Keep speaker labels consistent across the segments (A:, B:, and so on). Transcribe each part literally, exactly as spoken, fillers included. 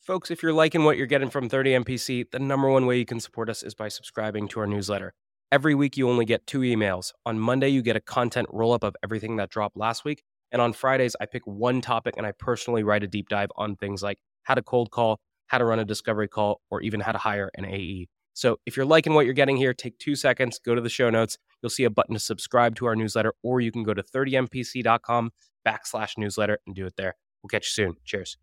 A: Folks, if you're liking what you're getting from thirty M P C, the number one way you can support us is by subscribing to our newsletter. Every week, you only get two emails. On Monday, you get a content roll-up of everything that dropped last week. And on Fridays, I pick one topic and I personally write a deep dive on things like how to cold call, how to run a discovery call, or even how to hire an A E. So if you're liking what you're getting here, take two seconds, go to the show notes. You'll see a button to subscribe to our newsletter, or you can go to thirty M P C dot com backslash newsletter and do it there. We'll catch you soon. Cheers.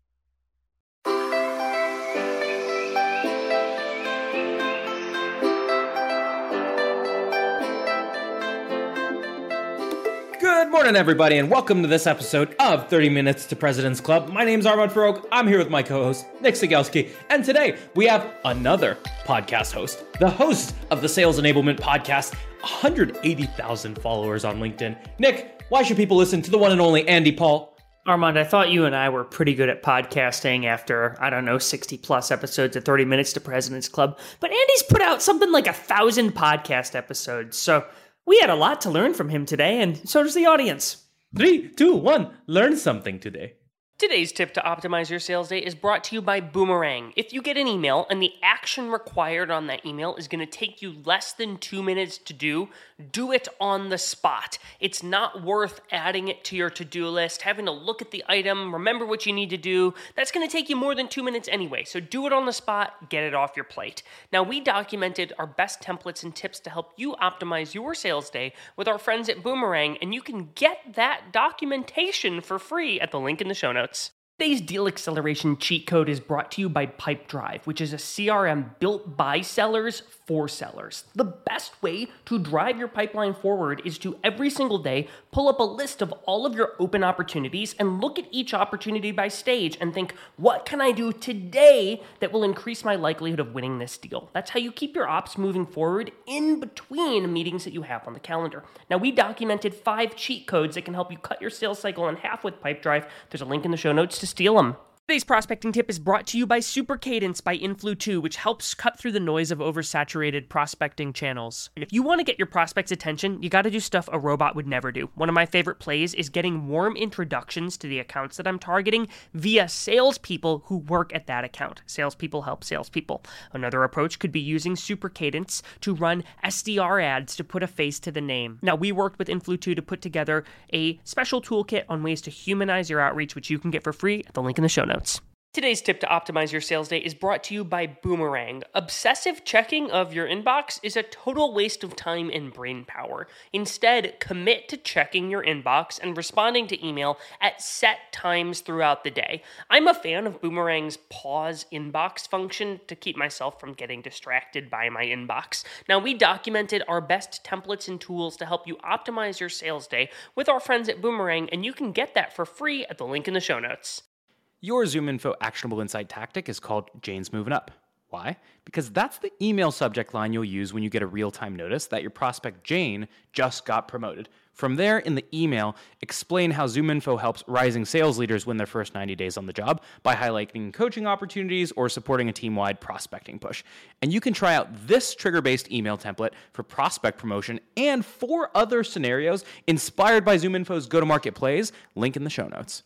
B: Good morning, everybody, and welcome to this episode of thirty minutes to President's Club. My name's Armand Farrokh. I'm here with my co-host, Nick Cegelski, and today we have another podcast host, the host of the Sales Enablement Podcast, one hundred eighty thousand followers on LinkedIn. Nick, why should people listen to the one and only Andy Paul?
C: Armand, I thought you and I were pretty good at podcasting after, I don't know, sixty plus episodes of thirty minutes to President's Club, but Andy's put out something like a thousand podcast episodes, so we had a lot to learn from him today, and so does the audience.
B: Three, two, one, learn something today.
D: Today's tip to optimize your sales day is brought to you by Boomerang. If you get an email and the action required on that email is going to take you less than two minutes to do, do it on the spot. It's not worth adding it to your to-do list, having to look at the item, remember what you need to do. That's going to take you more than two minutes anyway, so do it on the spot, get it off your plate. Now, we documented our best templates and tips to help you optimize your sales day with our friends at Boomerang, and you can get that documentation for free at the link in the show notes. Today's deal acceleration cheat code is brought to you by Pipedrive, which is a C R M built by sellers for sellers. The best way to drive your pipeline forward is to every single day pull up a list of all of your open opportunities and look at each opportunity by stage and think, what can I do today that will increase my likelihood of winning this deal? That's how you keep your ops moving forward in between meetings that you have on the calendar. Now, we documented five cheat codes that can help you cut your sales cycle in half with Pipedrive. There's a link in the show notes to steal them. Today's prospecting tip is brought to you by Super Cadence by Influ two, which helps cut through the noise of oversaturated prospecting channels. If you want to get your prospects' attention, you got to do stuff a robot would never do. One of my favorite plays is getting warm introductions to the accounts that I'm targeting via salespeople who work at that account. Salespeople help salespeople. Another approach could be using Super Cadence to run S D R ads to put a face to the name. Now, we worked with Influ two to put together a special toolkit on ways to humanize your outreach, which you can get for free at the link in the show notes. Today's tip to optimize your sales day is brought to you by Boomerang. Obsessive checking of your inbox is a total waste of time and brain power. Instead, commit to checking your inbox and responding to email at set times throughout the day. I'm a fan of Boomerang's pause inbox function to keep myself from getting distracted by my inbox. Now, we documented our best templates and tools to help you optimize your sales day with our friends at Boomerang, and you can get that for free at the link in the show notes.
B: Your ZoomInfo actionable insight tactic is called Jane's Moving Up. Why? Because that's the email subject line you'll use when you get a real-time notice that your prospect Jane just got promoted. From there, in the email, explain how ZoomInfo helps rising sales leaders win their first ninety days on the job by highlighting coaching opportunities or supporting a team-wide prospecting push. And you can try out this trigger-based email template for prospect promotion and four other scenarios inspired by ZoomInfo's go-to-market plays. Link in the show notes.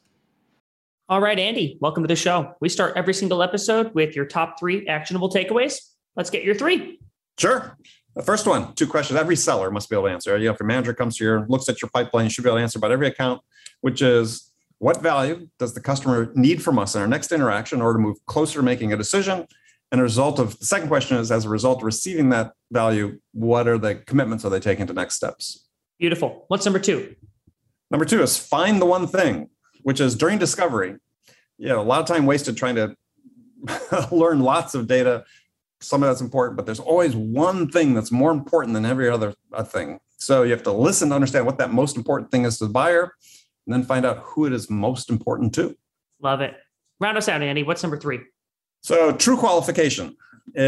C: All right, Andy, welcome to the show. We start every single episode with your top three actionable takeaways. Let's get your three.
E: Sure. The first one, two questions every seller must be able to answer. You know, if your manager comes here, looks at your pipeline, you should be able to answer about every account, which is what value does the customer need from us in our next interaction in order to move closer to making a decision? And a result of the second question is, as a result of receiving that value, what are the commitments are they taking to next steps?
C: Beautiful. What's number two?
E: Number two is find the one thing, which is during discovery, you know, a lot of time wasted trying to learn lots of data. Some of that's important, but there's always one thing that's more important than every other thing. So you have to listen to understand what that most important thing is to the buyer, and then find out who it is most important to.
C: Love it. Round us out, Andy. What's number three?
E: So true qualification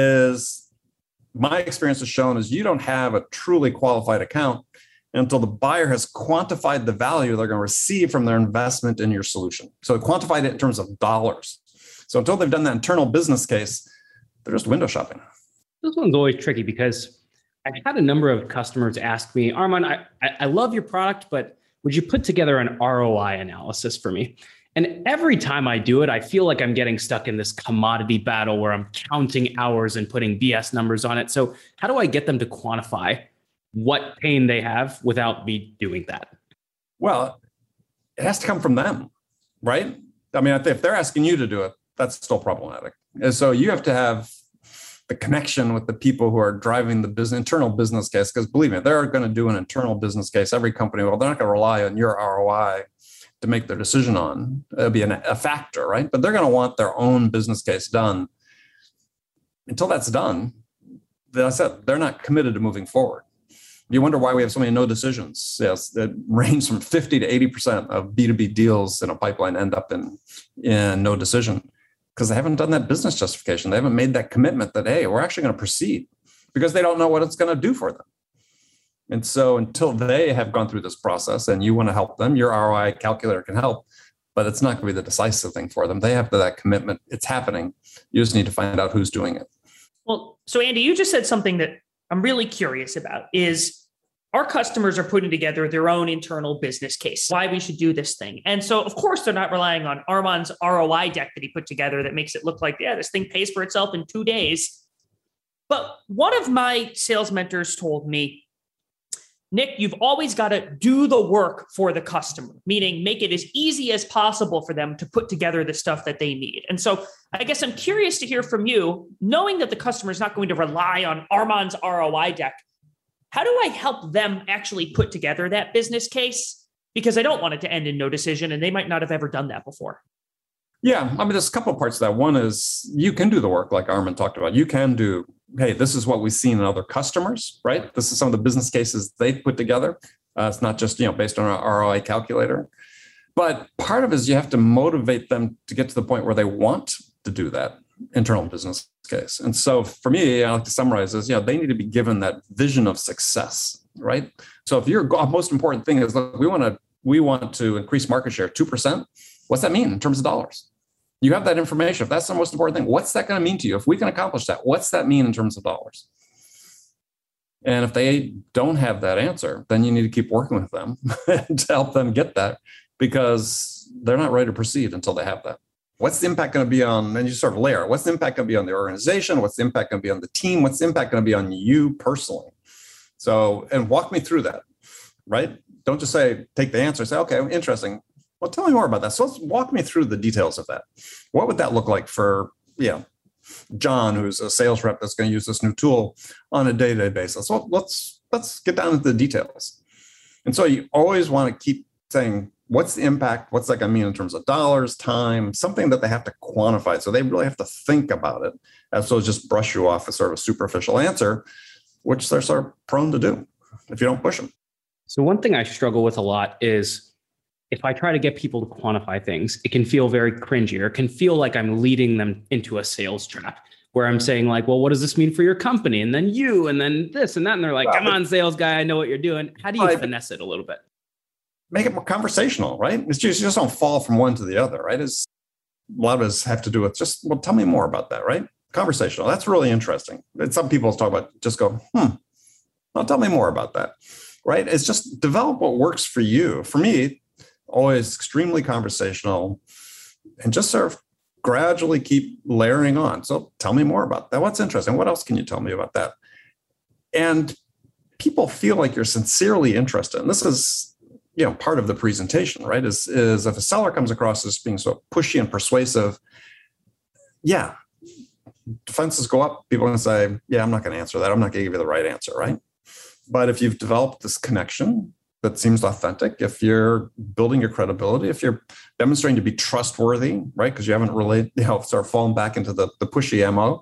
E: is, my experience has shown, is you don't have a truly qualified account until the buyer has quantified the value they're going to receive from their investment in your solution. So quantified it in terms of dollars. So until they've done that internal business case, they're just window shopping.
F: This one's always tricky because I've had a number of customers ask me, Armand, I, I love your product, but would you put together an R O I analysis for me? And every time I do it, I feel like I'm getting stuck in this commodity battle where I'm counting hours and putting B S numbers on it. So how do I get them to quantify what pain they have without me doing that?
E: Well, it has to come from them, right? I mean, if they're asking you to do it, that's still problematic. And so you have to have the connection with the people who are driving the business, internal business case, because believe me, they're going to do an internal business case. Every company, well, they're not going to rely on your R O I to make their decision on. It'll be an, a factor, right? But they're going to want their own business case done. Until that's done, then I said, they're not committed to moving forward. You wonder why we have so many no decisions. Yes, that range from fifty to eighty percent of B two B deals in a pipeline end up in, in no decision because they haven't done that business justification. They haven't made that commitment that, hey, we're actually going to proceed because they don't know what it's going to do for them. And so until they have gone through this process and you want to help them, your R O I calculator can help, but it's not going to be the decisive thing for them. They have that commitment. It's happening. You just need to find out who's doing it.
C: Well, so Andy, you just said something that I'm really curious about is our customers are putting together their own internal business case, why we should do this thing. And so, of course, they're not relying on Armand's R O I deck that he put together that makes it look like, yeah, this thing pays for itself in two days. But one of my sales mentors told me, Nick, you've always got to do the work for the customer, meaning make it as easy as possible for them to put together the stuff that they need. And so I guess I'm curious to hear from you, knowing that the customer is not going to rely on Armand's R O I deck. How do I help them actually put together that business case? Because I don't want it to end in no decision, and they might not have ever done that before.
E: Yeah, I mean, there's a couple of parts of that. One is you can do the work like Armand talked about. You can do, hey, this is what we've seen in other customers, right? This is some of the business cases they've put together. Uh, it's not just, you know, based on our R O I calculator. But part of it is you have to motivate them to get to the point where they want to do that internal business case. And so for me, I like to summarize this, you know, they need to be given that vision of success, right? So if your most important thing is, look, we want to, we want to increase market share two percent, what's that mean in terms of dollars? You have that information. If that's the most important thing, what's that going to mean to you? If we can accomplish that, what's that mean in terms of dollars? And if they don't have that answer, then you need to keep working with them to help them get that because they're not ready to proceed until they have that. What's the impact going to be on, and you sort of layer, what's the impact going to be on the organization? What's the impact going to be on the team? What's the impact going to be on you personally? So, and walk me through that, right? Don't just say, take the answer, say, okay, interesting. Well, tell me more about that. So let's walk me through the details of that. What would that look like for, you know, John, who's a sales rep that's going to use this new tool on a day-to-day basis? So let's let's get down into the details. And so you always want to keep saying, what's the impact? What's that going to mean in terms of dollars, time, something that they have to quantify. So they really have to think about it as opposed to just brush you off as sort of a superficial answer, which they're sort of prone to do if you don't push them.
F: So one thing I struggle with a lot is if I try to get people to quantify things, it can feel very cringy or it can feel like I'm leading them into a sales trap where I'm saying like, well, what does this mean for your company? And then you, and then this and that. And they're like, come on, sales guy, I know what you're doing. How do you right. finesse it a little bit?
E: Make it more conversational, right? It's just, you just don't fall from one to the other, right? It's, a lot of us have to do with just, well, tell me more about that, right? Conversational. That's really interesting. And some people talk about, just go, hmm, well, tell me more about that, right? It's just develop what works for you. For me, always extremely conversational and just sort of gradually keep layering on. So tell me more about that. What's interesting? What else can you tell me about that? And people feel like you're sincerely interested. And this is, you know, part of the presentation, right? Is, is if a seller comes across as being so pushy and persuasive, yeah, defenses go up. People are going to say, yeah, I'm not going to answer that. I'm not going to give you the right answer, right? But if you've developed this connection that seems authentic, if you're building your credibility, if you're demonstrating to be trustworthy, right? Because you haven't really, you know, sort of fallen back into the, the pushy M O.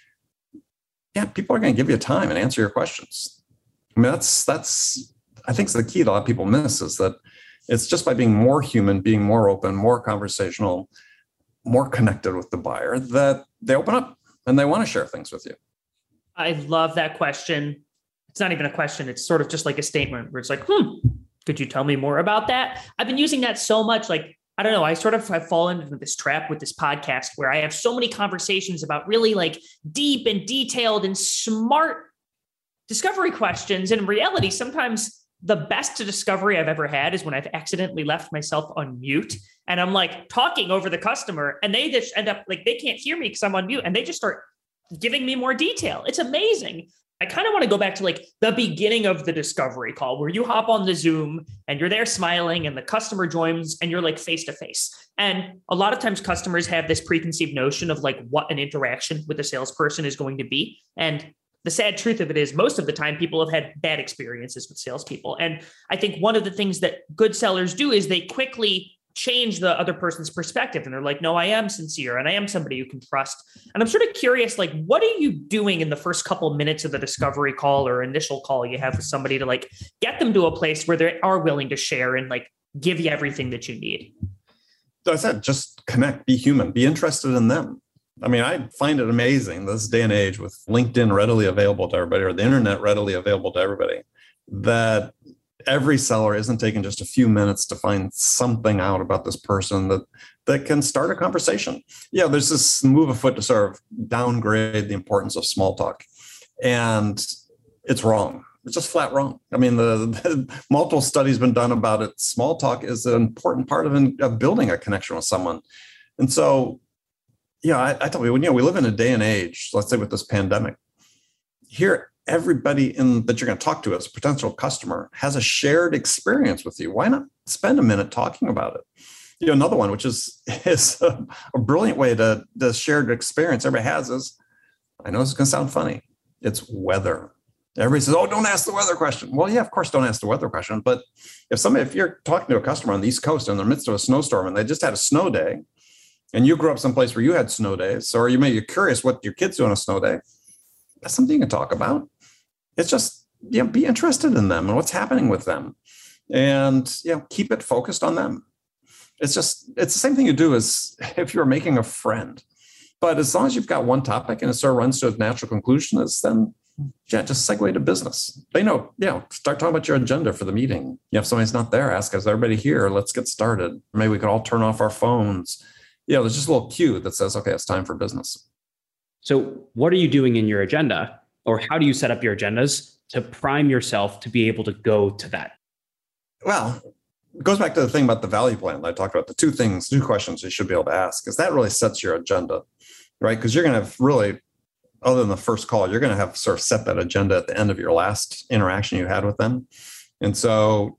E: Yeah, people are going to give you time and answer your questions. I mean, that's, that's, I think the key that a lot of people miss is that it's just by being more human, being more open, more conversational, more connected with the buyer that they open up and they want to share things with you.
C: I love that question. It's not even a question. It's sort of just like a statement where it's like, hmm, could you tell me more about that? I've been using that so much. Like, I don't know. I sort of have fallen into this trap with this podcast where I have so many conversations about really like deep and detailed and smart discovery questions. And in reality, sometimes the best discovery I've ever had is when I've accidentally left myself on mute and I'm like talking over the customer and they just end up like, they can't hear me because I'm on mute and they just start giving me more detail. It's amazing. I kind of want to go back to like the beginning of the discovery call where you hop on the Zoom and you're there smiling and the customer joins and you're like face to face. And a lot of times customers have this preconceived notion of like what an interaction with a salesperson is going to be. And the sad truth of it is most of the time people have had bad experiences with salespeople. And I think one of the things that good sellers do is they quickly change the other person's perspective. And they're like, no, I am sincere and I am somebody you can trust. And I'm sort of curious, like, what are you doing in the first couple of minutes of the discovery call or initial call you have with somebody to like get them to a place where they are willing to share and like give you everything that you need?
E: So I said, just connect, be human, be interested in them. I mean, I find it amazing this day and age with LinkedIn readily available to everybody or the internet readily available to everybody, that every seller isn't taking just a few minutes to find something out about this person that, that can start a conversation. Yeah, there's this move afoot to sort of downgrade the importance of small talk. And it's wrong. It's just flat wrong. I mean, the, the multiple studies been done about it. Small talk is an important part of, of building a connection with someone. And so, yeah, I, I tell you, you know, we live in a day and age, let's say with this pandemic, here, everybody in that you're going to talk to as a potential customer has a shared experience with you. Why not spend a minute talking about it? You know, another one, which is, is a, a brilliant way to the shared experience everybody has is, I know this is going to sound funny, it's weather. Everybody says, oh, don't ask the weather question. Well, yeah, of course, don't ask the weather question. But if somebody, if you're talking to a customer on the East Coast in the midst of a snowstorm and they just had a snow day, and you grew up someplace where you had snow days, or you may be curious what your kids do on a snow day, that's something you can talk about. It's just, you know, be interested in them and what's happening with them. And, you know, keep it focused on them. It's just, it's the same thing you do as if you're making a friend. But as long as you've got one topic and it sort of runs to a natural conclusion, is then, yeah, just segue to business. They know, yeah, you know, start talking about your agenda for the meeting. You know, if somebody's not there, ask, is everybody here? Let's get started. Maybe we could all turn off our phones. Yeah, you know, there's just a little cue that says, okay, it's time for business.
F: So what are you doing in your agenda, or how do you set up your agendas to prime yourself to be able to go to that?
E: Well, it goes back to the thing about the value plan that I talked about, the two things, two questions you should be able to ask, because that really sets your agenda, right? Because you're going to have really, other than the first call, you're going to have sort of set that agenda at the end of your last interaction you had with them. And so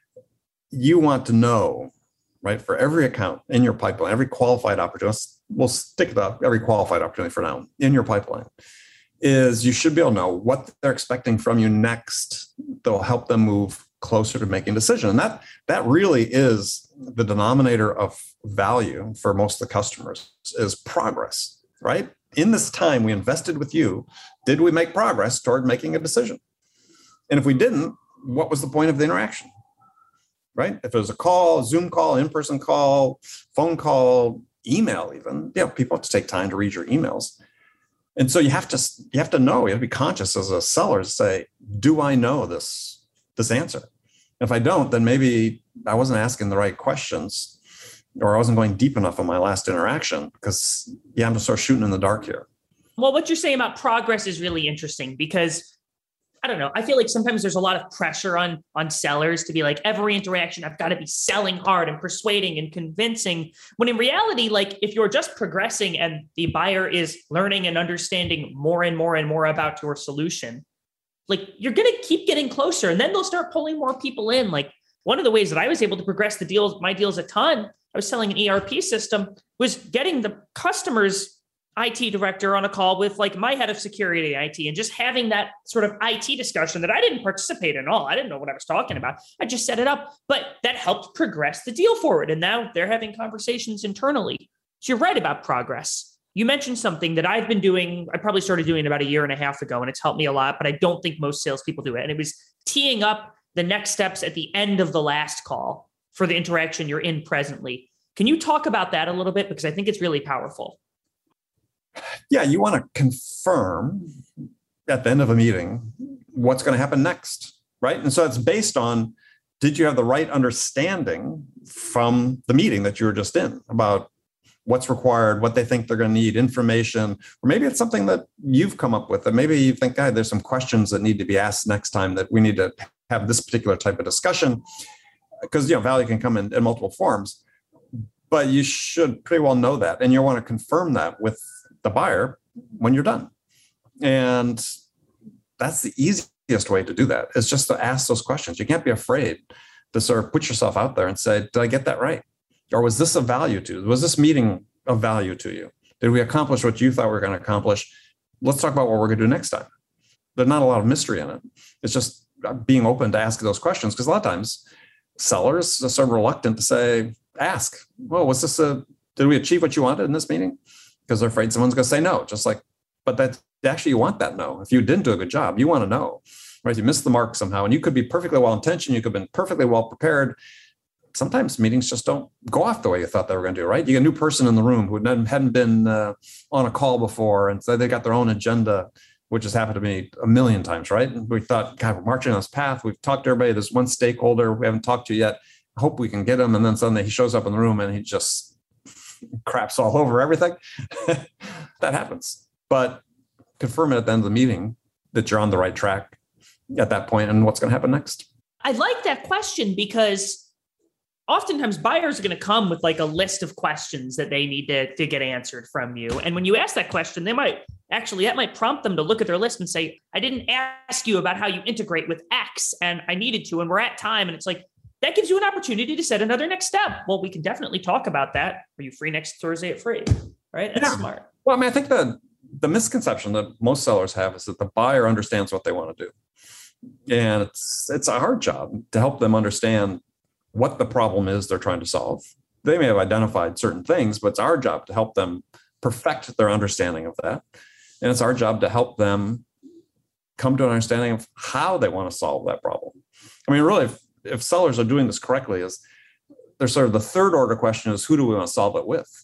E: you want to know, right, for every account in your pipeline, every qualified opportunity, we'll stick to every qualified opportunity for now, in your pipeline, is you should be able to know what they're expecting from you next that will help them move closer to making a decision. And that, that really is the denominator of value for most of the customers, is progress, right? In this time we invested with you, did we make progress toward making a decision? And if we didn't, what was the point of the interaction? Right? If it was a call, Zoom call, in-person call, phone call, email even, you know, people have to take time to read your emails. And so you have to, you have to know, you have to be conscious as a seller to say, do I know this, this answer? If I don't, then maybe I wasn't asking the right questions, or I wasn't going deep enough on my last interaction, because yeah, I'm just sort of shooting in the dark here.
C: Well, what you're saying about progress is really interesting, because I don't know, I feel like sometimes there's a lot of pressure on, on sellers to be like, every interaction, I've got to be selling hard and persuading and convincing. When in reality, like if you're just progressing and the buyer is learning and understanding more and more and more about your solution, like you're going to keep getting closer, and then they'll start pulling more people in. Like one of the ways that I was able to progress the deals, my deals a ton, I was selling an E R P system, was getting the customer's I T director on a call with like my head of security I T, and just having that sort of I T discussion that I didn't participate in at all. I didn't know what I was talking about. I just set it up, but that helped progress the deal forward. And now they're having conversations internally. So you're right about progress. You mentioned something that I've been doing. I probably started doing about a year and a half ago, and it's helped me a lot, but I don't think most salespeople do it. And it was teeing up the next steps at the end of the last call for the interaction you're in presently. Can you talk about that a little bit? Because I think it's really powerful.
E: Yeah, you want to confirm at the end of a meeting what's going to happen next, right? And so it's based on, did you have the right understanding from the meeting that you were just in about what's required, what they think they're going to need, information, or maybe it's something that you've come up with that maybe you think, God, there's some questions that need to be asked next time that we need to have this particular type of discussion, because you know value can come in, in multiple forms. But you should pretty well know that, and you want to confirm that with the buyer when you're done. And that's the easiest way to do that, is just to ask those questions. You can't be afraid to sort of put yourself out there and say, did I get that right? Or was this of value to you? Was this meeting of value to you? Did we accomplish what you thought we were going to accomplish? Let's talk about what we're going to do next time. There's not a lot of mystery in it. It's just being open to ask those questions, because a lot of times sellers are sort of reluctant to say, ask, well, was this a, did we achieve what you wanted in this meeting? Because they're afraid someone's going to say no, just like, but that actually you want that no. If you didn't do a good job, you want to know, right? You missed the mark somehow, and you could be perfectly well-intentioned. You could have been perfectly well prepared. Sometimes meetings just don't go off the way you thought they were going to do, right? You get a new person in the room who hadn't been uh, on a call before, and so they got their own agenda, which has happened to me a million times, right? And we thought, God, we're marching on this path. We've talked to everybody. There's one stakeholder we haven't talked to yet. I hope we can get him. And then suddenly he shows up in the room and he just craps all over everything. That happens. But confirm it at the end of the meeting that you're on the right track at that point and what's going to happen next.
C: I like that question, because oftentimes buyers are going to come with like a list of questions that they need to, to get answered from you. And when you ask that question, they might actually, that might prompt them to look at their list and say, I didn't ask you about how you integrate with X, and I needed to, and we're at time. And it's like, that gives you an opportunity to set another next step. Well, we can definitely talk about that. Are you free next Thursday at free? Right? That's yeah. smart.
E: Well, I mean, I think the, the misconception that most sellers have is that the buyer understands what they want to do. And it's it's a hard job to help them understand what the problem is they're trying to solve. They may have identified certain things, but it's our job to help them perfect their understanding of that. And it's our job to help them come to an understanding of how they want to solve that problem. I mean, really, if, if sellers are doing this correctly, is there's sort of the third order question is, who do we want to solve it with?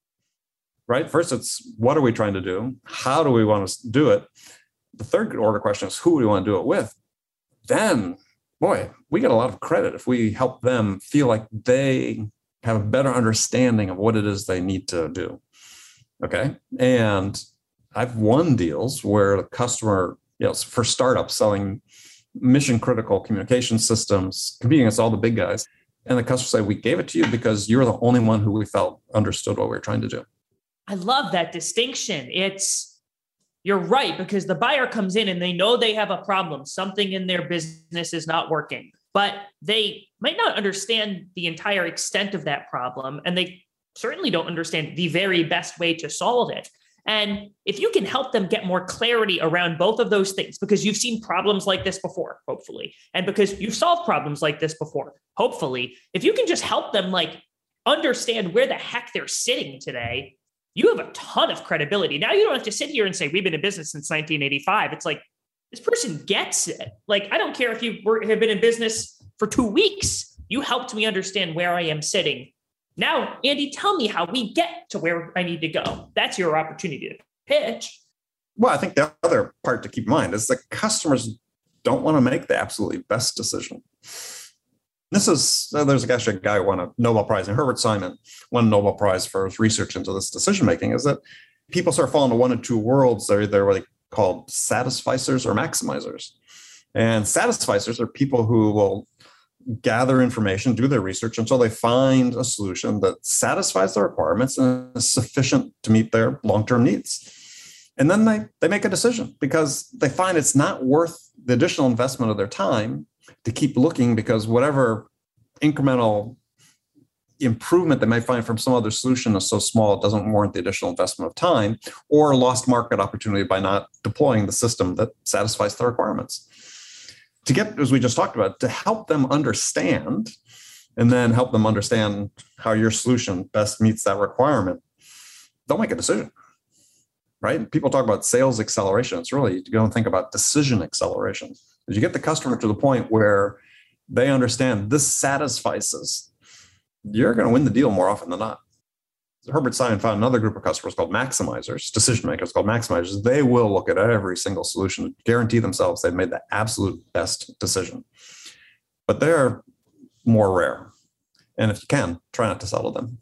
E: Right? First, it's what are we trying to do? How do we want to do it? The third order question is, who do we want to do it with? Then, boy, we get a lot of credit if we help them feel like they have a better understanding of what it is they need to do. Okay. And I've won deals where the customer, you know, for startups selling mission critical communication systems, competing against all the big guys. And the customer said, we gave it to you because you're the only one who we felt understood what we were trying to do.
C: I love that distinction. It's, you're right, because the buyer comes in and they know they have a problem. Something in their business is not working, but they might not understand the entire extent of that problem. And they certainly don't understand the very best way to solve it. And if you can help them get more clarity around both of those things, because you've seen problems like this before, hopefully, and because you've solved problems like this before, hopefully, if you can just help them like understand where the heck they're sitting today, you have a ton of credibility. Now you don't have to sit here and say, we've been in business since nineteen eighty-five. It's like, this person gets it. Like, I don't care if you were, have been in business for two weeks. You helped me understand where I am sitting. Now, Andy, tell me how we get to where I need to go. That's your opportunity to pitch.
E: Well, I think the other part to keep in mind is that customers don't want to make the absolutely best decision. This is, there's actually a guy who won a Nobel Prize, and Herbert Simon won a Nobel Prize for his research into this decision-making, is that people sort of fall into one of two worlds. They're either what they call satisficers or maximizers. And satisficers are people who will gather information, do their research until they find a solution that satisfies their requirements and is sufficient to meet their long-term needs. And then they, they make a decision because they find it's not worth the additional investment of their time to keep looking, because whatever incremental improvement they might find from some other solution is so small it doesn't warrant the additional investment of time, or lost market opportunity by not deploying the system that satisfies the requirements. To get, as we just talked about, to help them understand, and then help them understand how your solution best meets that requirement, they'll make a decision, right? People talk about sales acceleration. It's really, you go and think about decision acceleration. As you get the customer to the point where they understand this satisfies us, you're going to win the deal more often than not. Herbert Simon found another group of customers called maximizers, decision makers called maximizers. They will look at every single solution, guarantee themselves they've made the absolute best decision. But they're more rare. And if you can, try not to settle them.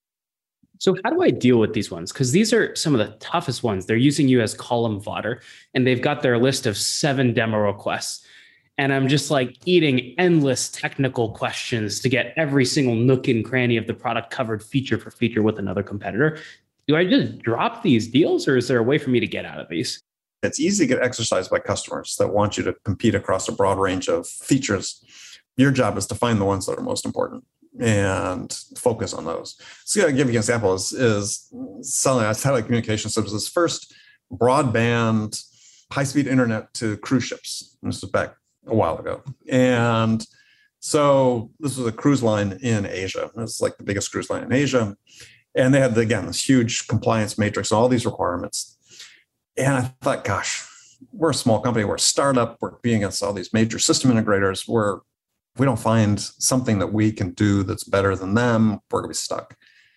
F: So how do I deal with these ones? Because these are some of the toughest ones. They're using you as column fodder, and they've got their list of seven demo requests. and I'm just like eating endless technical questions to get every single nook and cranny of the product covered feature for feature with another competitor. Do I just drop these deals, or is there a way for me to get out of these?
E: It's easy to get exercised by customers that want you to compete across a broad range of features. Your job is to find the ones that are most important and focus on those. So I'll give you an example is, is selling a telecommunications services. First broadband high-speed internet to cruise ships. This was back a while ago. And so this was a cruise line in Asia. It's like the biggest cruise line in Asia. And they had, again, this huge compliance matrix, all these requirements. And I thought, gosh, we're a small company. We're a startup. We're competing against all these major system integrators. We're, if we don't find something that we can do that's better than them, we're going to be stuck.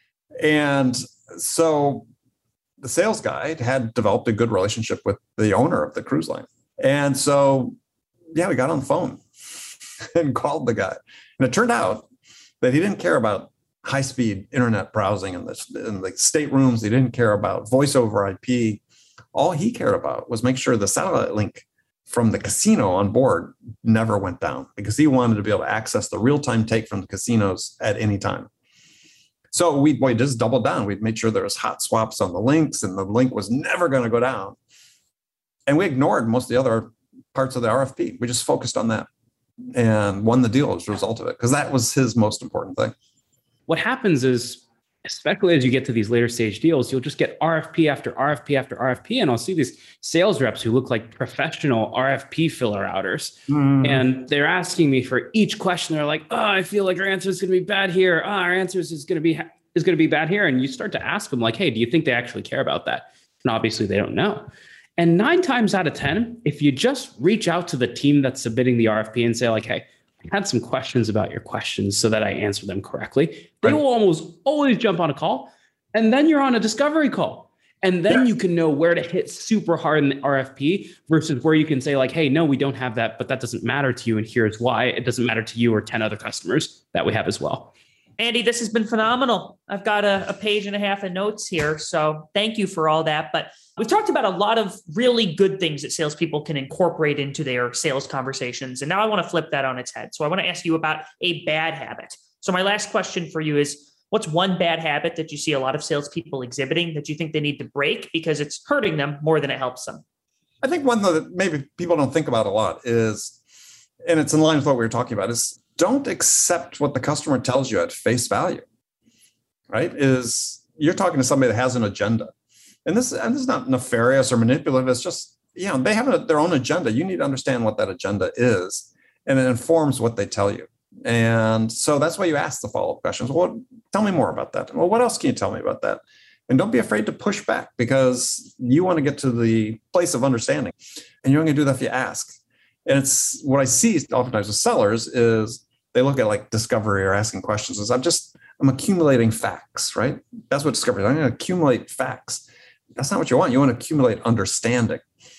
E: And so the sales guy had developed a good relationship with the owner of the cruise line. And so, yeah, we got on the phone and called the guy. And it turned out that he didn't care about high-speed internet browsing in the, in the staterooms. He didn't care about voice over I P. All he cared about was make sure the satellite link from the casino on board never went down, because he wanted to be able to access the real-time take from the casinos at any time. So we, we just doubled down. We'd made sure there was hot swaps on the links, and the link was never going to go down. And we ignored most of the other parts of the R F P. We just focused on that and won the deal as a result of it, because that was his most important thing.
F: What happens is, especially as you get to these later stage deals, you'll just get R F P after R F P after R F P. And I'll see these sales reps who look like professional R F P filler outers. Mm. And they're asking me for each question. They're like, oh, I feel like our answer is going to be bad here. Oh, our answer is going to be is going to be bad here. And you start to ask them like, hey, do you think they actually care about that? And obviously they don't know. And nine times out of ten, if you just reach out to the team that's submitting the R F P and say like, hey, I had some questions about your questions so that I answer them correctly, they right. will almost always jump on a call. And then you're on a discovery call. And then yeah. you can know where to hit super hard in the R F P versus where you can say like, hey, no, we don't have that, but that doesn't matter to you. And here's why. It doesn't matter to you or ten other customers that we have as well.
C: Andy, this has been phenomenal. I've got a, a page and a half of notes here. So thank you for all that. But we've talked about a lot of really good things that salespeople can incorporate into their sales conversations. And now I want to flip that on its head. So I want to ask you about a bad habit. So my last question for you is, what's one bad habit that you see a lot of salespeople exhibiting that you think they need to break because it's hurting them more than it helps them?
E: I think one that maybe people don't think about a lot is, and it's in line with what we were talking about, is don't accept what the customer tells you at face value, right? Is you're talking to somebody that has an agenda. And this, and this is not nefarious or manipulative. It's just, you know, they have a, their own agenda. You need to understand what that agenda is, and it informs what they tell you. And so that's why you ask the follow-up questions. Well, tell me more about that. Well, what else can you tell me about that? And don't be afraid to push back, because you want to get to the place of understanding. And you're only going to do that if you ask. And it's what I see oftentimes with sellers is they look at like discovery or asking questions as I'm just, I'm accumulating facts, right? That's what discovery is. I'm going to accumulate facts. That's not what you want. You want to accumulate understanding.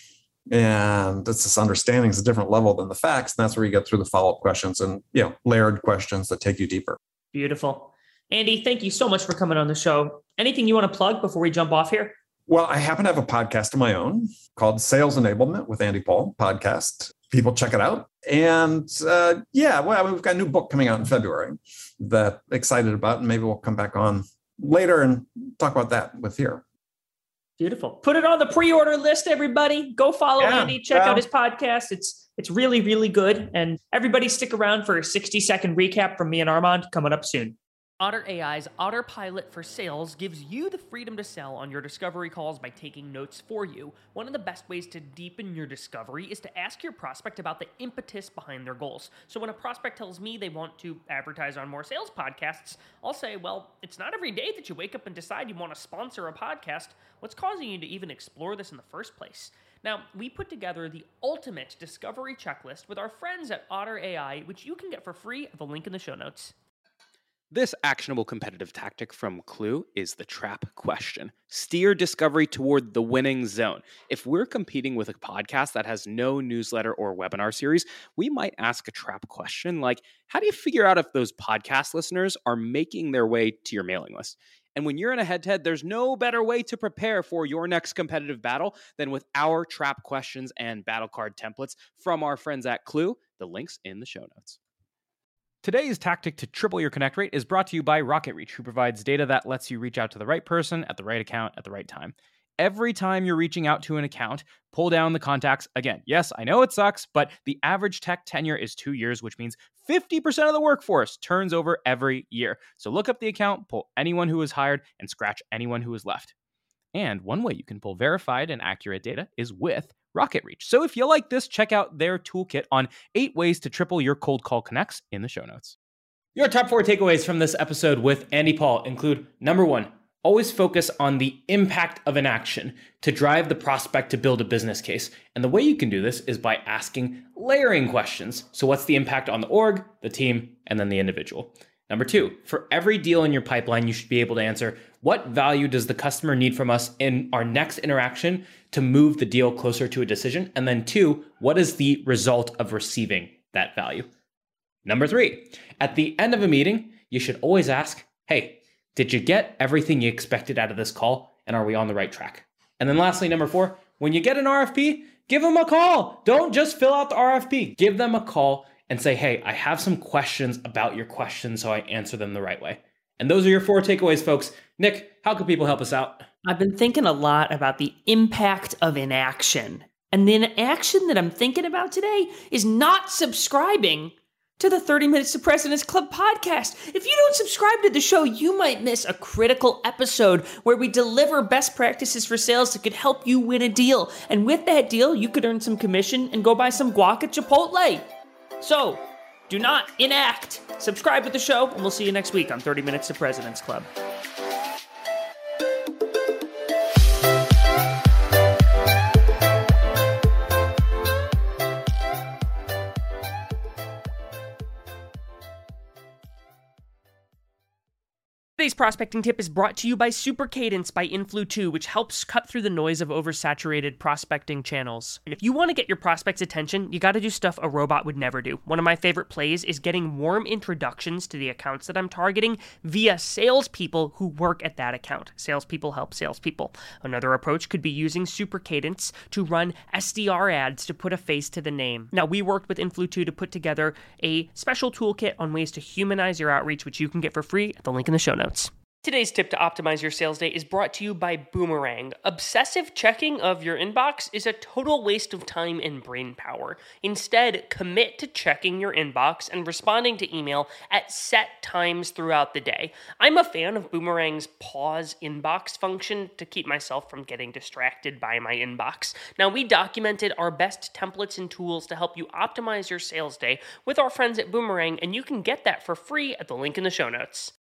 E: And it's this understanding is a different level than the facts. And that's where you get through the follow-up questions and, you know, layered questions that take you deeper.
C: Beautiful. Andy, thank you so much for coming on the show. Anything you want to plug before we jump off here?
E: Well, I happen to have a podcast of my own called Sales Enablement with Andy Paul podcast. People check it out. And uh, yeah, well, I mean, we've got a new book coming out in February that I'm excited about. And maybe we'll come back on later and talk about that with here.
C: Beautiful. Put it on the pre-order list, everybody. Go follow
E: yeah,
C: Andy. Check
E: well,
C: out his podcast. It's it's really, really good. And everybody stick around for a sixty-second recap from me and Armand coming up soon.
D: Otter A I's Otter Pilot for Sales gives you the freedom to sell on your discovery calls by taking notes for you. One of the best ways to deepen your discovery is to ask your prospect about the impetus behind their goals. So when a prospect tells me they want to advertise on more sales podcasts, I'll say, well, it's not every day that you wake up and decide you want to sponsor a podcast. What's causing you to even explore this in the first place? Now, we put together the ultimate discovery checklist with our friends at Otter A I, which you can get for free at the link in the show notes.
B: This actionable competitive tactic from Clue is the trap question. Steer discovery toward the winning zone. If we're competing with a podcast that has no newsletter or webinar series, we might ask a trap question like, how do you figure out if those podcast listeners are making their way to your mailing list? And when you're in a head-to-head, there's no better way to prepare for your next competitive battle than with our trap questions and battle card templates from our friends at Clue. The link's in the show notes. Today's tactic to triple your connect rate is brought to you by RocketReach, who provides data that lets you reach out to the right person at the right account at the right time. Every time you're reaching out to an account, pull down the contacts. Again, yes, I know it sucks, but the average tech tenure is two years, which means fifty percent of the workforce turns over every year. So look up the account, pull anyone who was hired, and scratch anyone who was left. And one way you can pull verified and accurate data is with RocketReach. So if you like this, check out their toolkit on eight ways to triple your cold call connects in the show notes.
F: Your top four takeaways from this episode with Andy Paul include number one, always focus on the impact of an action to drive the prospect to build a business case. And the way you can do this is by asking layering questions. So what's the impact on the org, the team, and then the individual? Number two, for every deal in your pipeline, you should be able to answer, what value does the customer need from us in our next interaction to move the deal closer to a decision? And then two, what is the result of receiving that value? Number three, at the end of a meeting, you should always ask, hey, did you get everything you expected out of this call? And are we on the right track? And then lastly, number four, when you get an R F P, give them a call. Don't just fill out the R F P. Give them a call and say, hey, I have some questions about your questions, so I answer them the right way. And those are your four takeaways, folks. Nick, how can people help us out?
C: I've been thinking a lot about the impact of inaction. And the inaction that I'm thinking about today is not subscribing to the thirty minutes to President's Club podcast. If you don't subscribe to the show, you might miss a critical episode where we deliver best practices for sales that could help you win a deal. And with that deal, you could earn some commission and go buy some guac at Chipotle. So, do not enact. Subscribe to the show, and we'll see you next week on thirty minutes to President's Club.
D: Today's prospecting tip is brought to you by Super Cadence by Influ two, which helps cut through the noise of oversaturated prospecting channels. If you want to get your prospects' attention, you got to do stuff a robot would never do. One of my favorite plays is getting warm introductions to the accounts that I'm targeting via salespeople who work at that account. Salespeople help salespeople. Another approach could be using Super Cadence to run S D R ads to put a face to the name. Now, we worked with Influ two to put together a special toolkit on ways to humanize your outreach, which you can get for free at the link in the show notes. Today's tip to optimize your sales day is brought to you by Boomerang. Obsessive checking of your inbox is a total waste of time and brain power. Instead, commit to checking your inbox and responding to email at set times throughout the day. I'm a fan of Boomerang's pause inbox function to keep myself from getting distracted by my inbox. Now, we documented our best templates and tools to help you optimize your sales day with our friends at Boomerang, and you can get that for free at the link in the show notes.